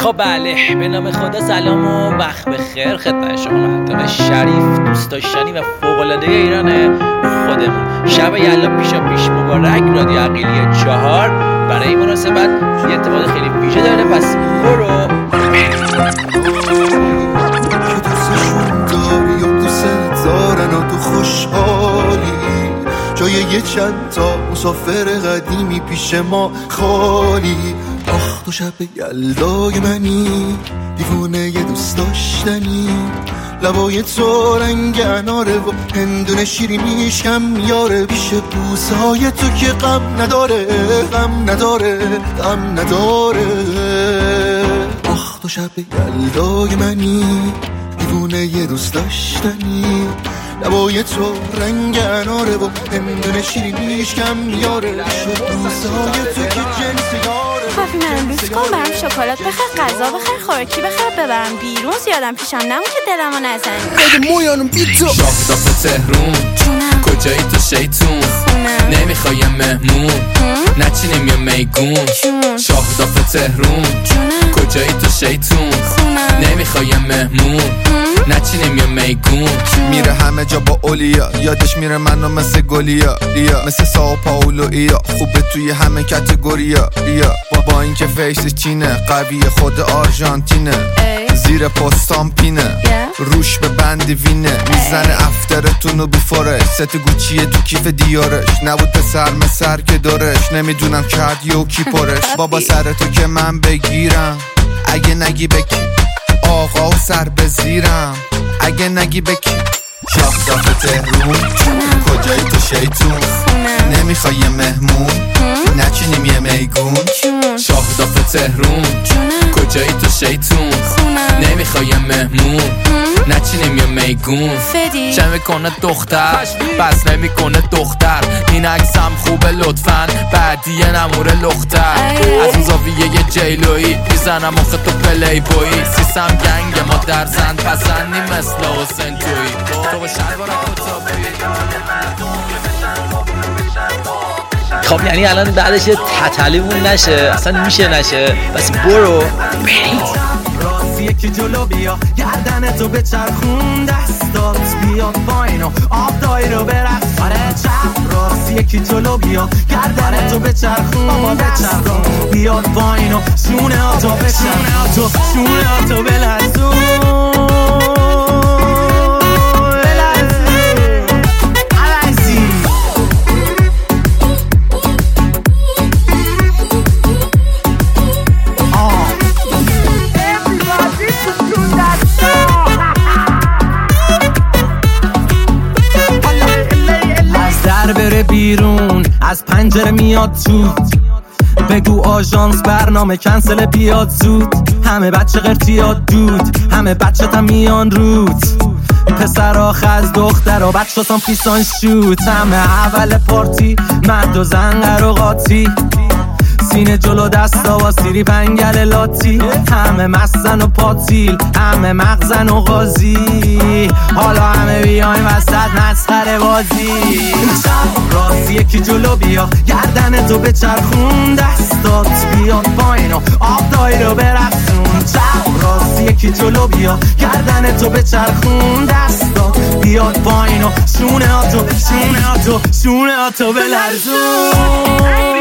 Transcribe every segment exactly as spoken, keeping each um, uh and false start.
خب بله، به نام خدا سلام و وقت بخیر خدمت شما منطقه شریف، دوست داشتنی و فوق‌العاده ایران خودمون. شب یلا پیشا پیش مبارک. رادیو عقیلی چهار برای این مناسبت یه اتفاق خیلی ویژه داره، پس برو که دوستشون داری و دوست دارن و تو خوشحالی، جای یه چند تا مسافر قدیمی پیش ما خالی. آخ تو شب یلدای منی، دیوونه یه دوست داشتنی، لبای تو رنگ اناره و هندونه شیرینیش کم یاره، پیش بوسهای تو که غم نداره، غم نداره، غم نداره. آخ تو شب یلدای منی، دیوونه یه دوست داشتنی، لبای تو رنگ اناره و هندونه شیرینیش کم یاره، پیش بوسهای تو که جنس یاره. کافی من لوس کن، برام شکلات بخر، غذا بخر، خوراکی بخر، ببرم بیرون، زیادم پیشم نمون که دلمو نزنی. بده مویانم بی تو شاهداف تهرون، کجایی تو شیطون؟ نمیخوایم مهمون، نچینیم یا میگون. شاهداف تهرون، کجایی تو شیطون؟ نمیخوایم مهمون، نچینیم یا میگون. میره همه جا با اولیا، یادش میره منو مثل گلیا ریا، مثل ساو پاولو ایا، خوبه توی همه کتگوریا ریا. با اینکه فیسش چینه، قوی خود آرژانتینه، زیر پستان پینه، روش به بند وینه، میزنه افترتونو بیفورش، ست گوچیه تو کیف دیارش، نبود پسر مسر که دارش، نمیدونم کرد یو کی پرش. بابا سر تو که من بگیرم، اگه نگی بکی آقا و سر بزیرم، اگه نگی بکی. شاهداف تهرون، کجایی تو شیطون؟ نمیخوای یه مهمون، نچینیم یه میگون. شاهداف تهرون، کجایی تو شیطون؟ نمیخوای یه مهمون، نچینیم یه میگون. چه میکنه دختر بس نمیکنه دختر، این عکسم خوبه لطفاً بعدی یه نموره لختر. از اون زاویه یه جیلویی میزنم آخه تو پلی بویی، سیسم گنگ ما در زند پسندی مثل حسین تویی. تو با شلوارا کتابی. خب یعنی الان بعدش یه تتلیمون نشه، اصلا میشه نشه، بس برو برید. یکی جلو بیا، گردن تو به چرخون، دستات بیاد پایین و آب دایی رو برقص. آره چپ راست یکی جلو بیا، گردن تو به چرخون، دستات بیاد پایین و شونه ها تو به چرخون، شونه ها تو بلرزون. بره بیرون از پنجره میاد تو، بگو آژانس برنامه کنسل بیاد زود. همه بچه قرتیاد دود، همه بچه تا میان روت، پسر آخه از دختر و بچه تام پیسان شوت. همه اول پارتی مرد و زنگر و قاطی، سینه جلو دستا و سیری پنگل لاتی. همه مستن و پاتیل، همه مغزن و غازی، حالا همه بیایم وسط مسخره بازی. چپ راست یکی جلو بیا، گردن تو به چرخون، دستات بیاد پایین و آب دایی رو برقصون. چپ راست یکی جلو بیا، گردن تو به چرخون، دستات بیاد پایین و شونه ها تو شونه ها تو شونه ها تو بلرزون.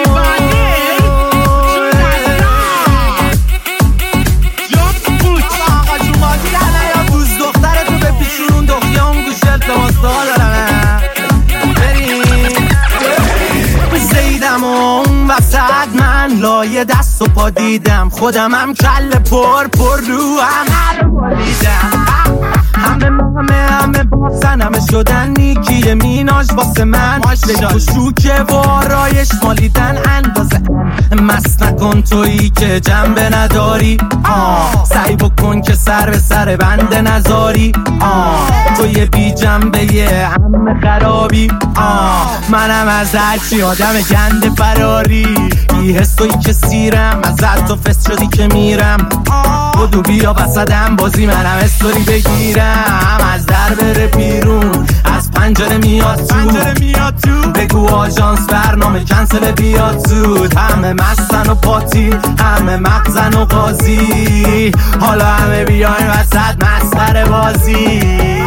من لایه دست و پا دیدم، خودم هم کل پر پر رو هم هر بالیدم. همه همه همه باسن همه شدن نیکی میناش واسه من، لگو شوکه و آرایش مالیدن اندازه. مست نکن تویی که جنبه نداری، آه سعی بکن که سر به سر بنده نزاری. آه توی بی جنبه یه همه خرابی، آه منم از هرچی آدم گنده فراری. بی حسایی که سیرم ازت تو فست شدی که میرم بدو بیا وسطم بازی منم استوری بگیرم از در بره بیرون از پنجره میاد تو پنجره میاد تو بگو آژانس برنامه کنسل بیاد زود همه مستن و پاتی همه مغزن و قاضی حالا همه بیاین وسط مسخره بازی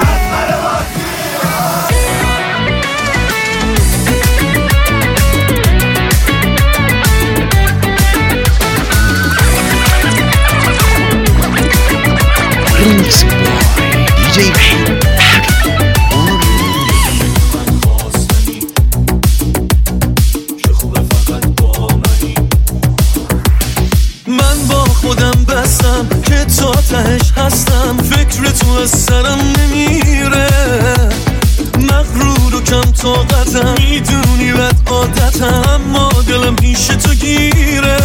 Remix boy دی جی وحید من با خودم بستم که تا تهش هستم فکر تو از سرم نمیره مغرور و کم طاقتم میدونی بد عادتم اما دلم پیش تو گیره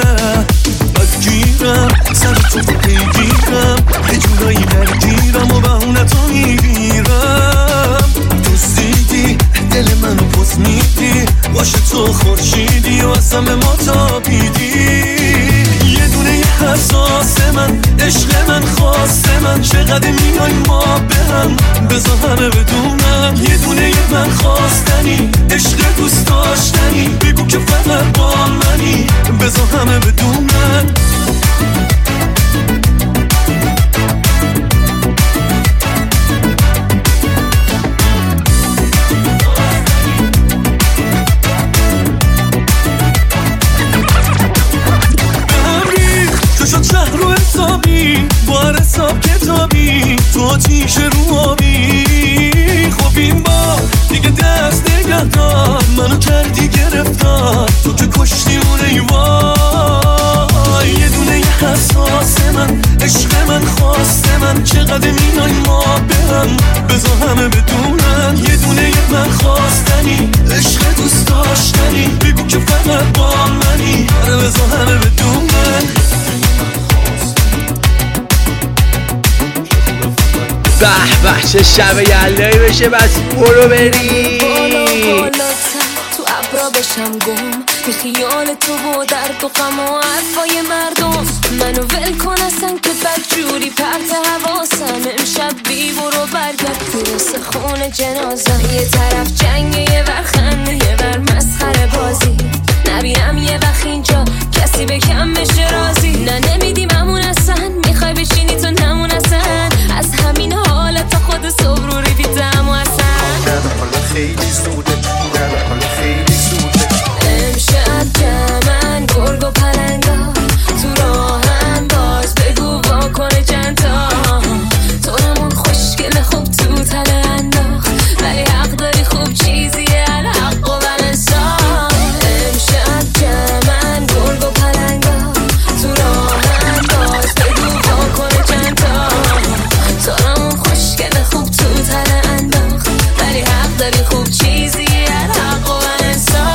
گیرم سر تو رو پیگیرم یه جورایی نرگیرم و بهونتو میگیرم دوستیدی دل منو پس میدی باشه تو خورشیدی و اصلا به ما تابیدی یه دونه یه حساس من عشق من خواست من چقدر میای ما به هم بذار همه بدونم یه دونه یه من خواستنی عشق دوست داشتنی بگو که فقط با منی بذار همه بدونم شهر رو حسابی بار حساب کتابی تو آتیش رو آبی خب این با دیگه دست نگه دار منو کردی گرفتار تو که کشتی اون ایوای یه دونه یه حساس من عشق من خواست من چقدر مینای ما به هم بذار همه بدونن یه دونه یه من خواستنی عشق دوست داشتنی بگو که فقط با منی آره بذار همه بدونن به به چه شب یلدایی بشه بس برو بری تو ابرا بشم گم بی خیال تو و درد و غم و حرفای مردم منو ول کن اصلا که بدجوری پرت حواسم امشب بی برو برگرد میرسه خون جنازم یه طرف جنگ یه ور خنده یه ور مسخره بازی نبینم یه وقت اینجا کسی به کم بشه رازی نه نمیدیم همون اصلا میخوای بشینی تو نمون اصلا از همین حالت خود صبر رو ریپیتم و اصلا حالا خیلی زوده حالا خیلی زوده امشب جمعن گرگ و پلنگا تو راهن باز بگو واکنه چند تا تو نمون خوشگل خوب تو تله انداخت ولی حق داری خوب چیزیه الحق و بلنسان امشب جمعن گرگ و پلنگا تو راهن باز بگو واکنه چند تا تو نمون خوشگل خوب تو تله انداخت ولی حق داری خوب چیزیه الحق و بلنسان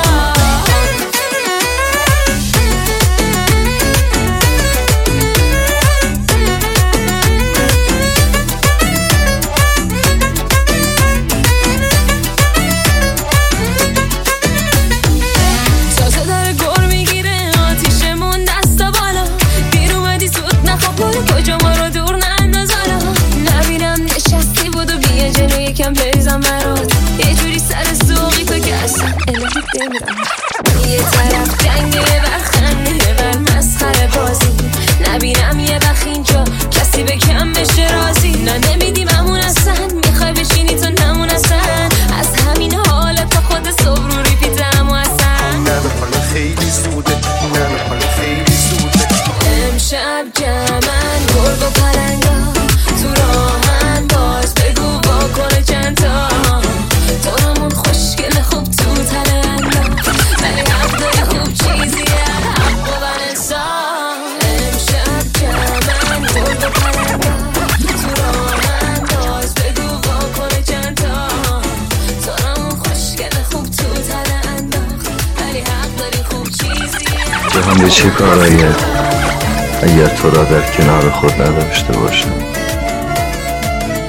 کجا ما رو دور ننداز حالا نبینم نشستی بودو بیا جلو یکم بریزم برات یه جوری سر سوقی تو که اصلا الهی بمیرم یه طرف جنگ یه ور خنده یه ور مسخره بازی نبینم یه وقت اینجا کسی به کم بشه رازی نه نمیدیم همون اصلا میخوای بشینی تو نمون اصلا از همین حالت تا خود صبر رو ریپیتم و اصلا نه حالا خیلی زوده نه حالا خیلی زوده امشب جمعن گرگ و پلنگا تو راهن باز بگو واکنه چند تا تو همون خوشگل خوب تو تله انداخت ولی حق داری خوب چیزیه الحق و بلنسان امشب جمعن گرگ و پلنگا تو راهن باز بگو واکنه چند تا تو همون خوشگل خوب تو تله انداخت ولی حق داری خوب چیزیه جهان به چه کاراییه اگر تو را در کنار خود نداشته باشم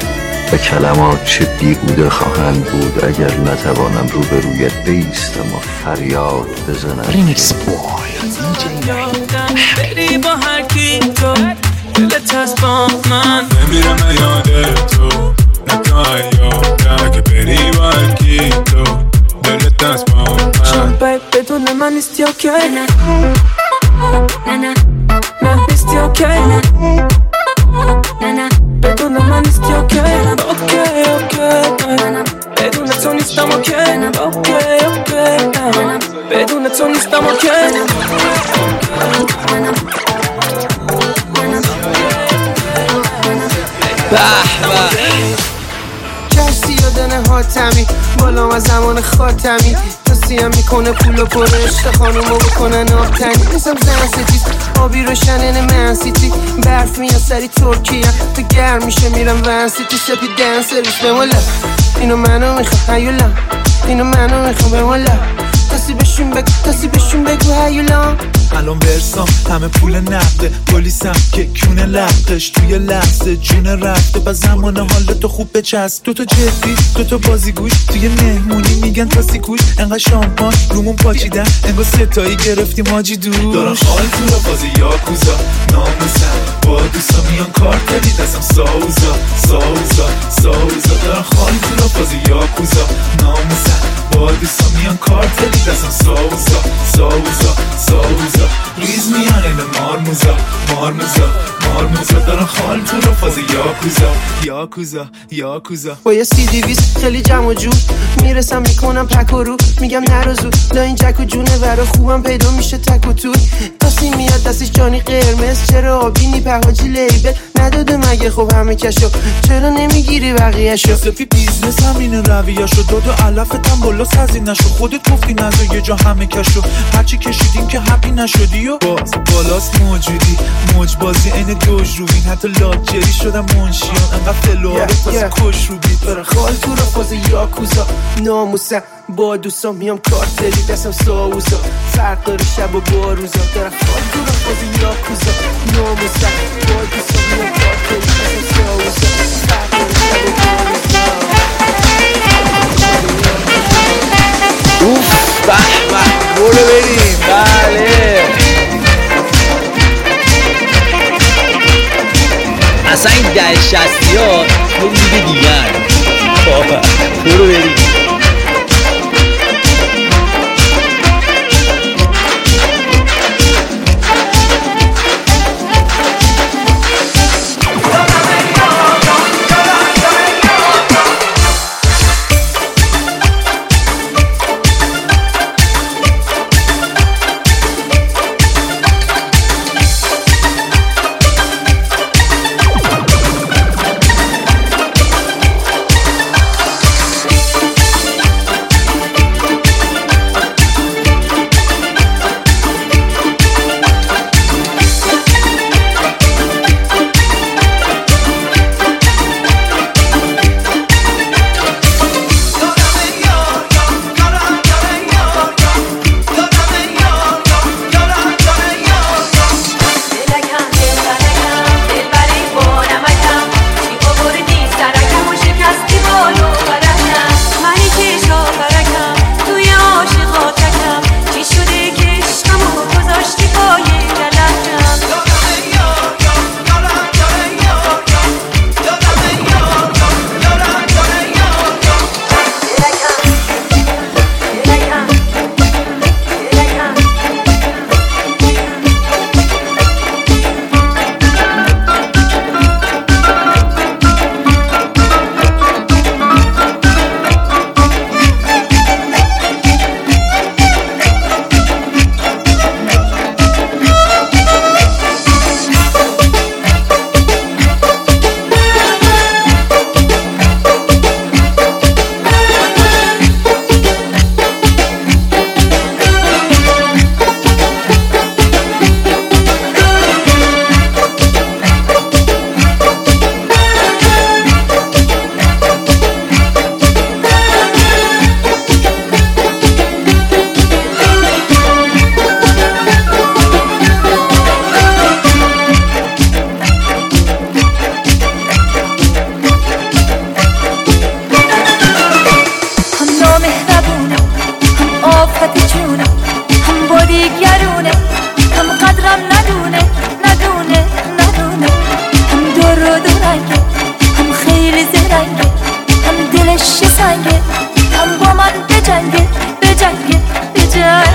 و کلمات چه بیهوده خواهند بود اگر نتوانم روبرویت بایستم و فریاد بزنم. ریمیکس بوی بری با هر کی تو دلت هست با من نمیرم یاد تو نه تو ایام که بری با هر کی تو دلت هست با من چون باید بدون من نیستی اوکی نه نه نه نیستی اوکی نه نه بدون من نیستی اوکی اوکی اوکی بدون تو نیستم اوکی اوکی اوکی بدون تو نیستم اوکی به به کسی یادنه حاتمی بالام از زمان خاتمی تسیم میکنه پول و پر عشق خانومو بکنن آبتنی نیستم زن ستیز آبی روشنن من سیتی برف میان سری ترکیه تو گرم میشه میرم ون سیتی سپی دن سرویس بمالا اینو منو میخوام هیولا اینو منو میخوام بمالا تسی بشون بگو تسی بشون بگو هیولا الان ورسام همه پول نقده پلیسم که کونه لقش توی لحظه جون رفته با زمان حالتو خوب بچسب دوتا جدی دوتا بازیگوش توی مهمونی میگن تاسی کوش انقدر شامپان رومون پاچیدن انگار ستایی گرفتیم حاجی دور دارن خال تو را بازی یاکوزا ناموسم با دوستا میان کارتلی دستم ساوزا ساوزا ساوزا دارن خال تو را بازی یاکوزا ناموسم با دوستا میان کارتلی دستم ساوزا ساوزا ساوزا ریز میان این مارموزا مارموزا مارموزا دارن خال تو را فاز یاکوزا یاکوزا یاکوزا با یه سی دیویست خیلی جمع و جور میرسم میکنم پک و رو میگم نروزو لا این جک و جونه ورا خوبم پیدا میشه تک و توی تاسی میاد دستش جانی قرمز چرا آبینی پهاجی لیبل نداده مگه خب همه کشو چرا نمیگیری بقیهشو سپی بیزنس همینه رویه‌شو داد و علفتم بالا سازی نشو خودت گفتی نزا یه جا همه کشو هرچی کشیدیم که حقی نشدی و باز بالاست موجودی موج بازی این دوج روبین حتی لاجری شدم منشیان انقدر فلواره تازه کش روبید برای خال تو را فاز یاکوزا ناموسم با دوستان میام کارتلی دستم ساوزا فرق داره شب و با روزا دارم خال تو را فاز یاکوزا ناموسم با دوستان میام کارتلی دستم ساوزا فرق داره شب و با روزا اوف به به برو بریم بله اصلا این ده شستی ها یه دیگه دیگه برو بریم نگرونه، هم قدرم ندونه ندونه ندونه، هم دور و دورنگه، هم خیلی زرنگه، هم دلش سنگه، هم با من بجنگه بجنگه بجنگه.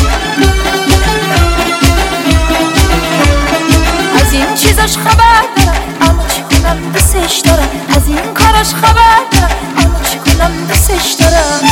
از این چیزاش خبر دارم اما چی کنم دوستش دارم، از این کاراش خبر دارم اما چی کنم دوستش دارم.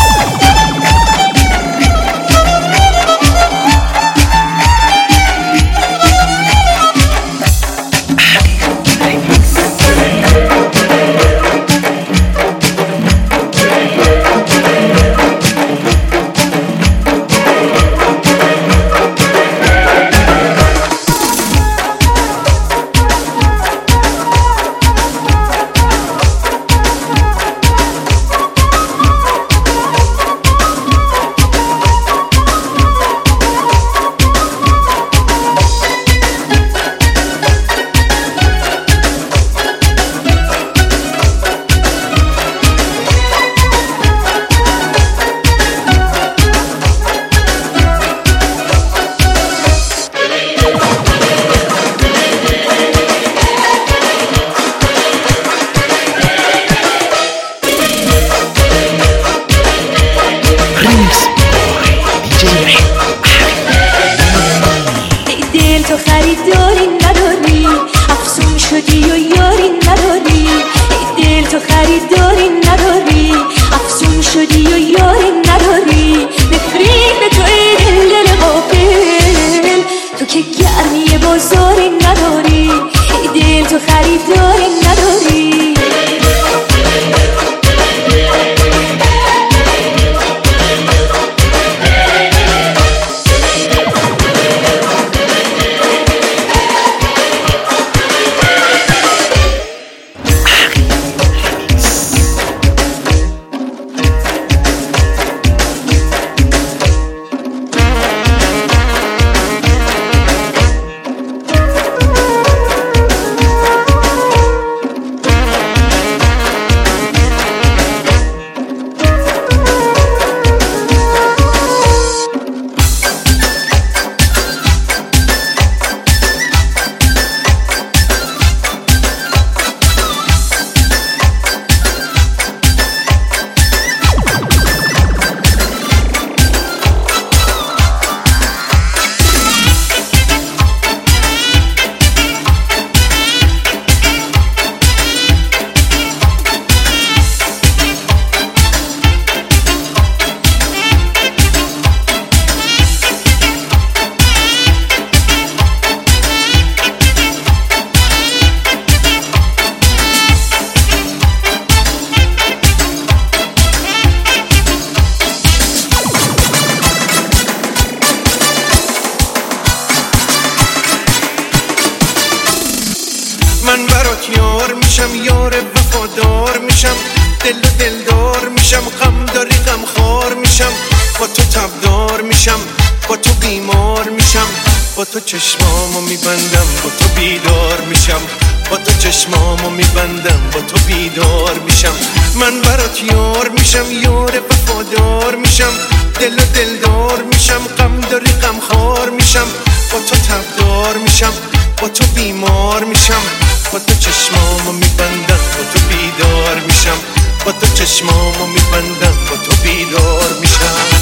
من برات یار میشم، یار وفادار میشم، دل و دلدار میشم، غم داری غم خار میشم، با تو تبدار میشم، با تو بیمار میشم، با تو چشمامو میبندم، با تو بیدار میشم، با تو چشمامو میبندم، با تو بیدار میشم. من برات یار میشم، یار وفادار میشم، دل و دلدار میشم، غم داری غم خار میشم، با تو تبدار میشم، با تو بیمار میشم، با تو چشمامو میبندم، با تو بیدار میشم، با تو چشمامو میبندم، با تو بیدار میشم.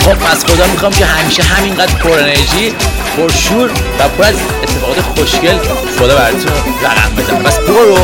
خب پس خدا میخوام که همیشه همینقدر پر انرژی، پر شور و پر از اتفاقات خوشگل خدا براتون رقم بزنه. بس برو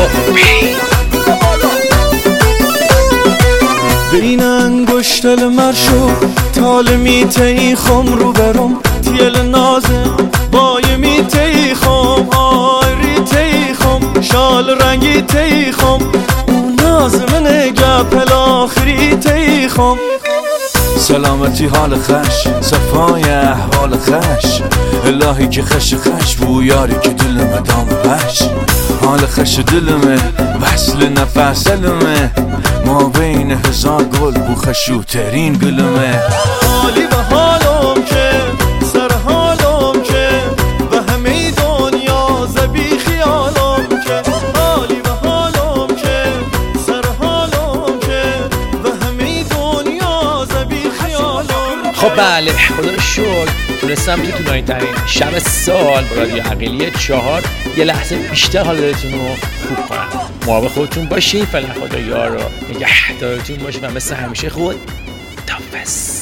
بین انگشتل مرشو تال میته خم رو برم تیل نازه بای میته خم آری تی خم شال رنگی تی خم اون نازمنه گپل آخری تی خم سلامتی حال خش صفای احوال خش الهی که خش خش بو یاری که دلمه دام بش حال خش دلمه وصل نفس دلمه ما بین هزار گل بو خشوترین گلمه حالی و حالم که سر حالم که و همه دنیا زبی خیالم که حالی و حالم که سر حالم که و همه دنیا زبی خیالم. خب بله خدا رو شکر تونستم تو طولانی ترین شب سال با رادیو عقیلی چهار یه لحظه بیشتر حال دلتون رو خوب کنم. مراقب خودتون باشین. فعلا خدا یار و نگهدارتون باشه و مثل همیشه خود تافس.